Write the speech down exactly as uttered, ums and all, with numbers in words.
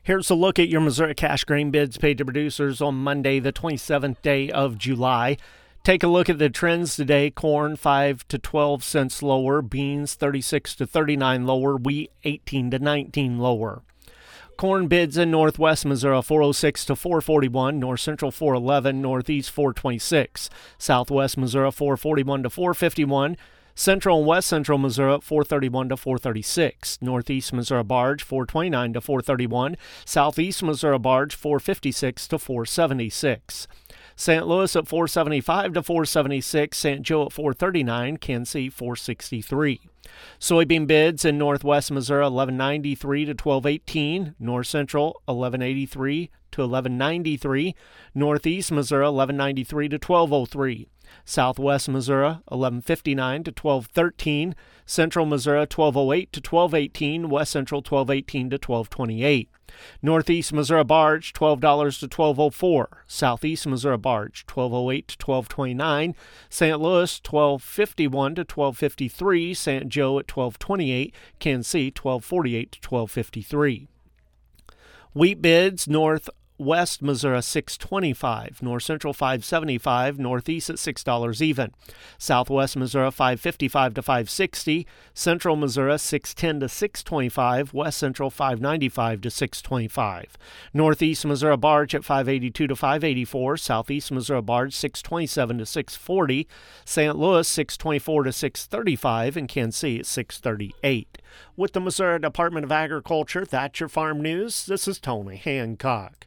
Here's a look at your Missouri cash grain bids paid to producers on Monday, the twenty-seventh day of July. Take a look at the trends today. Corn five to twelve cents lower, beans thirty-six to thirty-nine lower, wheat eighteen to nineteen lower. Corn bids in northwest Missouri four oh six to four forty-one, north central four eleven, northeast four twenty-six, southwest Missouri four forty-one to four fifty-one, central and west central Missouri four thirty-one to four thirty-six, northeast Missouri barge four twenty-nine to four thirty-one, southeast Missouri barge four fifty-six to four seventy-six. Saint Louis at four seventy-five to four seventy-six, Saint Joe at four thirty-nine, Kansas City four sixty-three. Soybean bids in northwest Missouri eleven ninety-three to twelve eighteen, north central eleven eighty-three to eleven ninety-three, northeast Missouri eleven ninety-three to twelve oh three, southwest Missouri eleven fifty-nine to twelve thirteen, central Missouri twelve oh eight to twelve eighteen, west central twelve eighteen to twelve twenty-eight. Northeast Missouri barge twelve dollars to twelve oh four, southeast Missouri barge twelve oh eight to twelve twenty-nine, Saint Louis twelve fifty-one to twelve fifty-three, Saint Joe at twelve twenty-eight, Kansas City twelve forty-eight to twelve fifty-three. Wheat bids north West Missouri six twenty-five, north central five seventy-five, northeast at six dollars even, southwest Missouri five fifty-five to five sixty, central Missouri six ten to six twenty-five, west central five ninety-five to six twenty-five, northeast Missouri barge at five eighty-two to five eighty-four, southeast Missouri barge six twenty-seven to six forty, Saint Louis six twenty-four to six thirty-five, and Kansas City at six thirty-eight. With the Missouri Department of Agriculture, that's your farm news. This is Tony Hancock.